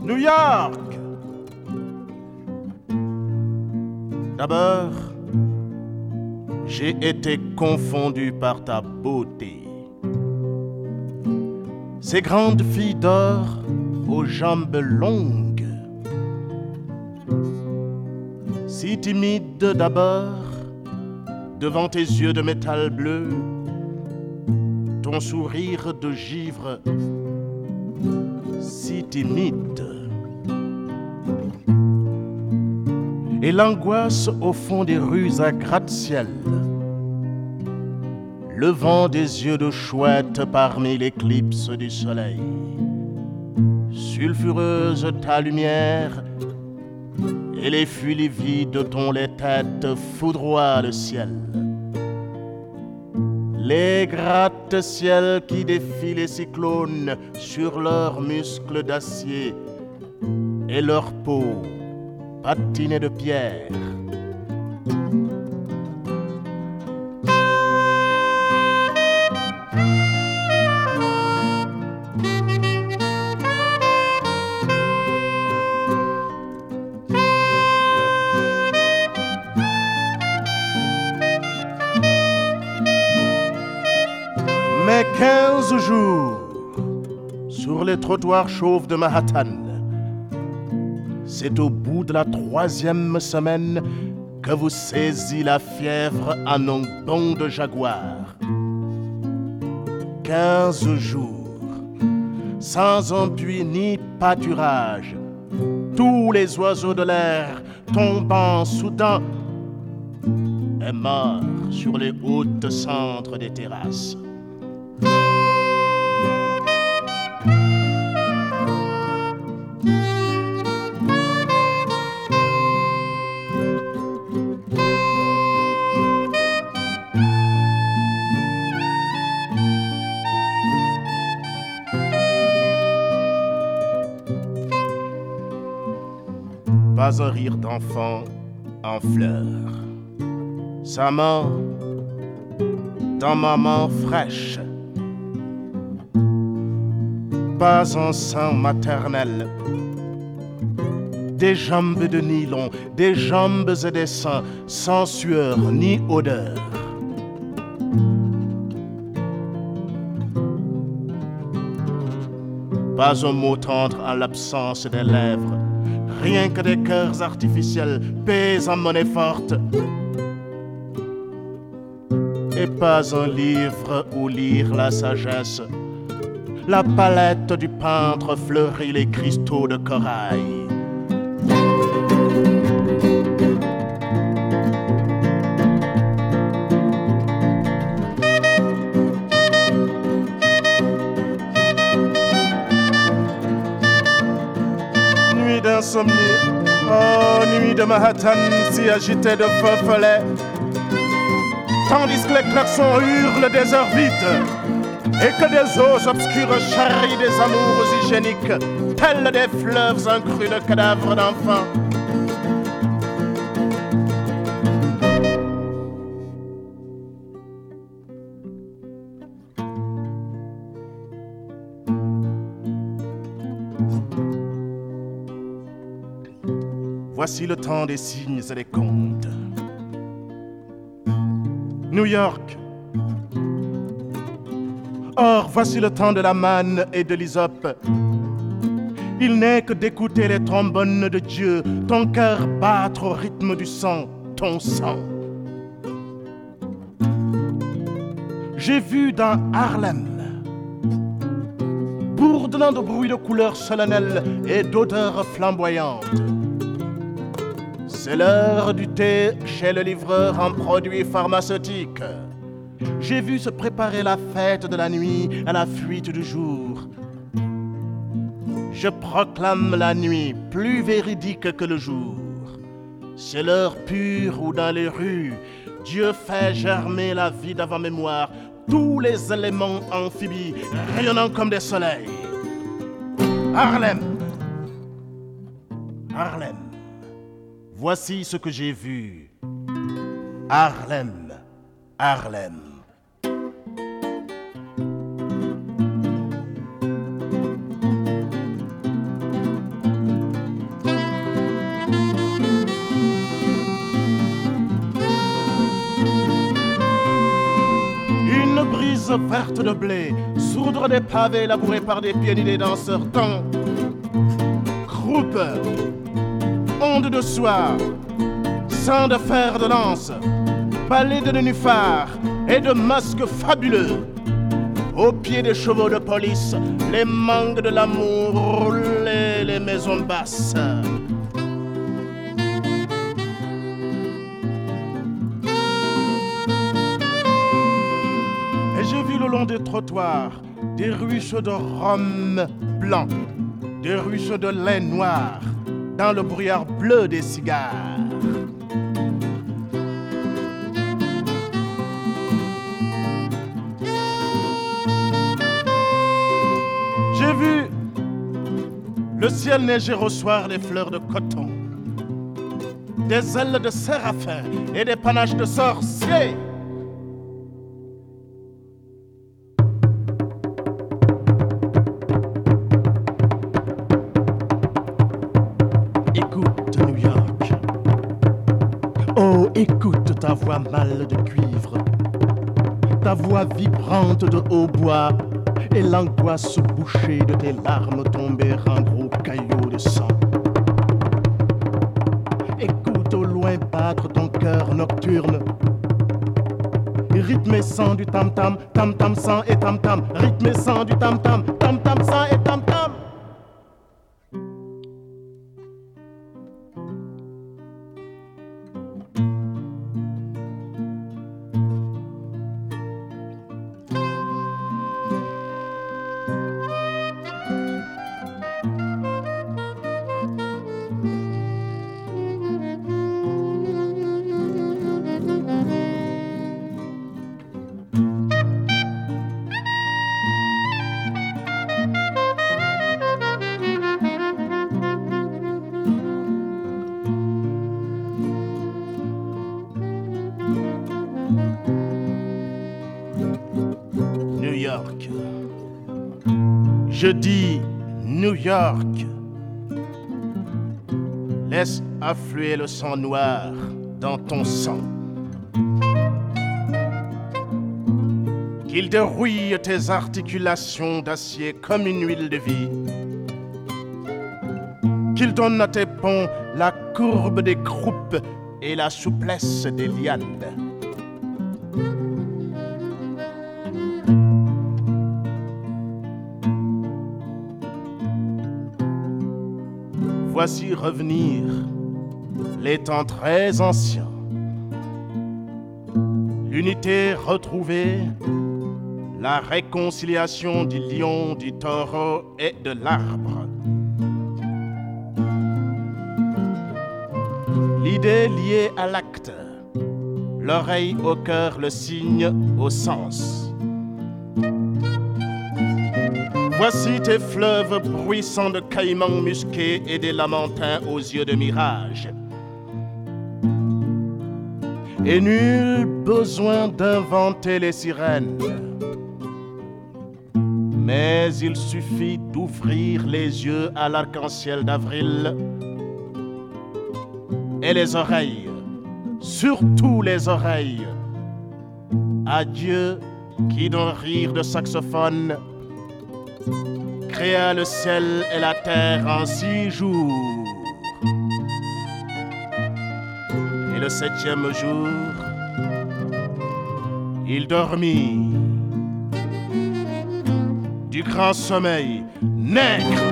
New York. D'abord, j'ai été confondu par ta beauté. Ces grandes filles d'or aux jambes longues, si timide d'abord, devant tes yeux de métal bleu, ton sourire de givre, si timide. Et l'angoisse au fond des rues à gratte-ciel, le vent des yeux de chouette parmi l'éclipse du soleil. Sulfureuse ta lumière, et les fuites livides de ton lait tête foudroient le ciel. Les gratte-ciel qui défient les cyclones sur leurs muscles d'acier et leur peau patinée de pierre. Mais 15 jours sur les trottoirs chauves de Manhattan, c'est au bout de la 3e semaine que vous saisit la fièvre en un bond de jaguar. 15 jours, sans appui ni pâturage, tous les oiseaux de l'air tombant soudain et morts sur les hautes cendres des terrasses. Pas un rire d'enfant en fleurs. Sa main dans ma main fraîche. Pas un sein maternel. Des jambes de nylon, des jambes et des seins, sans sueur ni odeur. Pas un mot tendre en l'absence des lèvres. Rien que des cœurs artificiels, paix en monnaie forte. Et pas un livre où lire la sagesse. La palette du peintre fleurit les cristaux de corail. Nuit d'insomnie, oh nuit de Manhattan si agitée de feux follets, tandis que les klaxons hurlent des heures vides et que des eaux obscures charrient des amours hygiéniques, tels des fleuves incrus de cadavres d'enfants. Voici le temps des signes et des contes. New York. Or, voici le temps de la manne et de l'hysope. Il n'est que d'écouter les trombones de Dieu, ton cœur battre au rythme du sang, ton sang. J'ai vu dans Harlem, bourdonnant de bruits de couleurs solennelles et d'odeurs flamboyantes. C'est l'heure du thé chez le livreur en produits pharmaceutiques. J'ai vu se préparer la fête de la nuit à la fuite du jour. Je proclame la nuit plus véridique que le jour. C'est l'heure pure où dans les rues, Dieu fait germer la vie d'avant-mémoire, tous les éléments amphibies rayonnant comme des soleils. Harlem. Harlem. Voici ce que j'ai vu. Harlem, Harlem. verte de blé, sourdre des pavés labourés par des pieds nus des danseurs tons. Croupe, onde de soie, sang de fer de lance, balais de nénuphars et de masques fabuleux. Au pied des chevaux de police, les mangues de l'amour roulaient les maisons basses. Et j'ai vu le long des trottoirs des ruisseaux de rhum blanc, des ruisseaux de lait noir, dans le brouillard bleu des cigares. J'ai vu le ciel neiger au soir des fleurs de coton, des ailes de séraphin et des panaches de sorciers. Écoute New York, oh écoute ta voix mâle de cuivre, ta voix vibrante de hautbois, et l'angoisse bouchée de tes larmes tombées en gros caillots de sang. Écoute au loin battre ton cœur nocturne, rythme sang du tam-tam, tam-tam sang et tam-tam, rythme sang du tam-tam, tam-tam sang et tam-tam. New York. Je dis New York. Laisse affluer le sang noir dans ton sang. Qu'il dérouille tes articulations d'acier comme une huile de vie. Qu'il donne à tes ponts la courbe des croupes et la souplesse des lianes. Voici revenir les temps très anciens. L'unité retrouvée, la réconciliation du lion, du taureau et de l'arbre. L'idée liée à l'acte, l'oreille au cœur, le signe au sens. Voici tes fleuves bruissants de caïmans musqués et des lamentins aux yeux de mirage. Et nul besoin d'inventer les sirènes. Mais il suffit d'ouvrir les yeux à l'arc-en-ciel d'avril et les oreilles, surtout les oreilles. Adieu qui d'un rire de saxophone créa le ciel et la terre en 6 jours. Et le 7e jour, il dormit du grand sommeil nègre.